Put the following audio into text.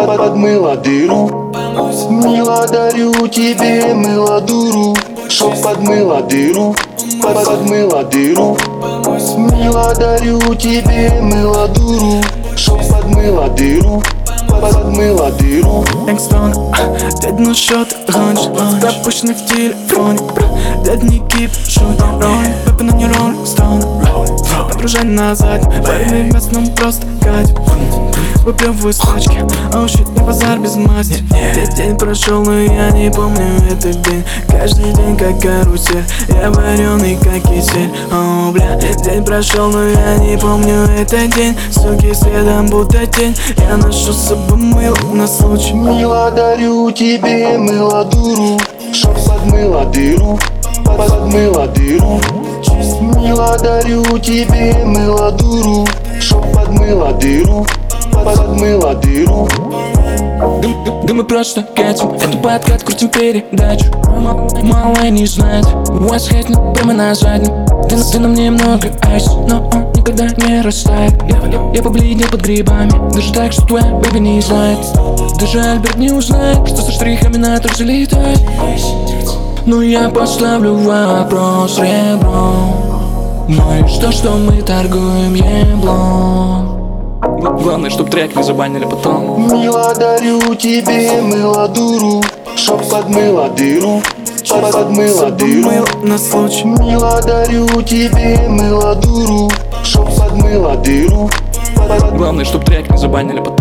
подмыла дыру. Мила, дарю тебе мыло дуру, чтоб подмыла дыру, подмыла дыру. Мила, дарю тебе мыло дуру, чтоб подмыла дыру, подмыла дыру. Энгстон, дядь на счет гонишь, запущенный в телефоне. Дядь не кип, шут, роль, пеппи, но не роллинг стоун. Подгружай назад, парень вместо нам просто кать. Выплевываю с пачки, оу щит, не базар без масти. День прошел, но я не помню этот день. Каждый день как карусель, я вареный как кисель. Оу, бля, день прошел, но я не помню этот день. Суки следом будто тень, я ношу с собой мыло на случай. Мила, дарю тебе мыло дуру, чтоб подмыла дыру, подмыла дыру. Мила, дарю тебе мыло дуру, чтоб подмыла дыру, подмыла дыру. Да мы просто катим эту подкат, крутим передачу. Малая не знает, what's happening прямо на заднем. Ты на мне много айс, но он никогда не растает. Я побледнел под грибами, даже так, что твоя бэби не знает. Даже Альберт не узнает, что со штрихами на трек залетает. Но я поставлю вопрос ребром. Ну и что мы торгуем еблом? Главное, чтоб трек не забанили потом. Мила, дарю тебе мыло дуру, чтоб подмыла дыру, подмыла дыру. На случай. Мила, дарю тебе мыло дуру, чтоб подмыла дыру. Главное, чтоб трек не забанили потом.